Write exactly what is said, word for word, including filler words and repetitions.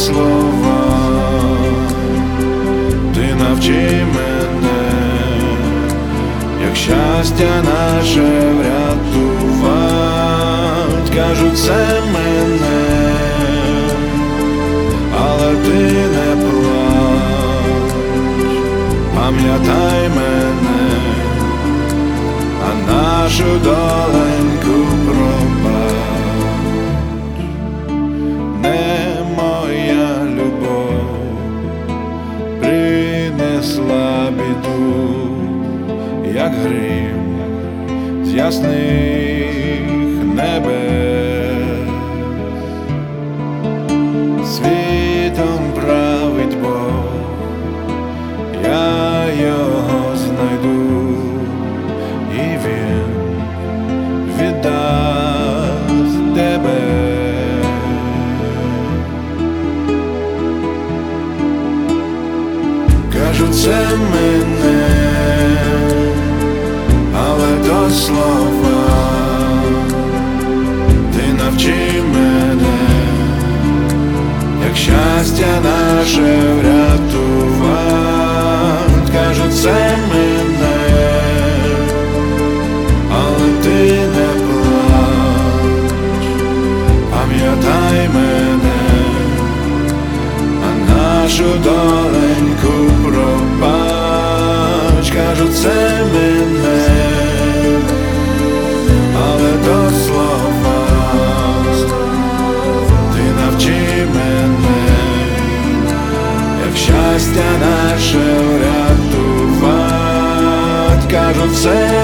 слова, ти навчи мене, як щастя наше врятувать. Кажуть, це мене, але ти не плач, пам'ятай мене, а нашу доленьку пробач. Не моя любов принесла біду, як грім з ясних небес. Світом править Бог, я його знайду, і він віддасть тебе. Кажуть, це мене, але то слова, ти навчи мене, як щастя наше врятувать. Кажуть, це мене, але ти не плач, пам'ятай мене, а нашу доленьку пробач. Кажуть, це мене, але то слова, ти навчи мене, як щастя наше врятувать. Кажуть, це